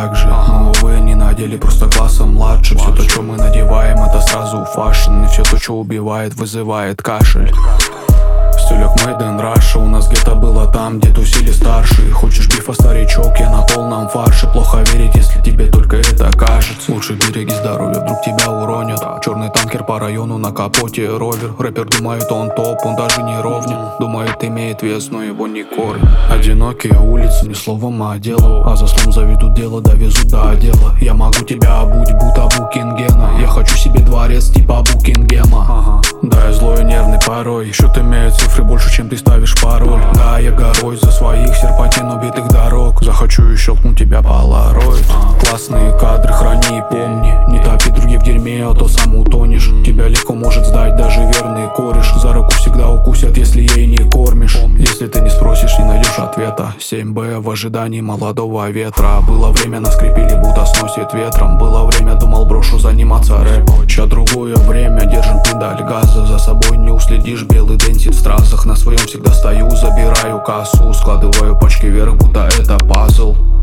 так же. Но увы, не надели, просто классом младше. Все то, что мы надеваем, это сразу фашн. И все то, что убивает, вызывает кашель. Стилек made in Russia. У нас где-то было там, где тусили старшие. Хочешь бифа, старичок, я на полном фарше. Плохо верить, если тебе только это кажется. Лучше береги здоровье, вдруг тебя уронят. Черный танкер по району, на капоте ровер. Рэпер думает, он топ, он даже не ровнен. Думает, имеет вес, но его не кормят. Одинокие улицы, ни словом, а делом. А за словом заведут дело, довезут до отдела. Я могу тебя обуть, будто Букингена. Я хочу себе дворец типа Букингема. Да, я злой и нервный порой. Счет имеет цифры больше, чем ты ставишь пароль. Да, я горой за своих серпантин убитых дорог. Захочу и щелкну тебя полароид. Классные кадры храни и помни. Не топи других в дерьме, а то сам утонешь. Тебя легко может сдать даже верный кореш. За руку всегда укусят, если ей не кормишь. Если ты не спросишь, не найдешь ответа. 7Б в ожидании молодого ветра. Было время, нас скрепили, будто сносит ветром. Было время, думал, брошу заниматься рэпом. Ща другое время, держим педаль газа. За собой не уследишь, белый денсит в стразах. На своем всегда стою, забираю кассу. Складываю пачки вверх, будто это пазл.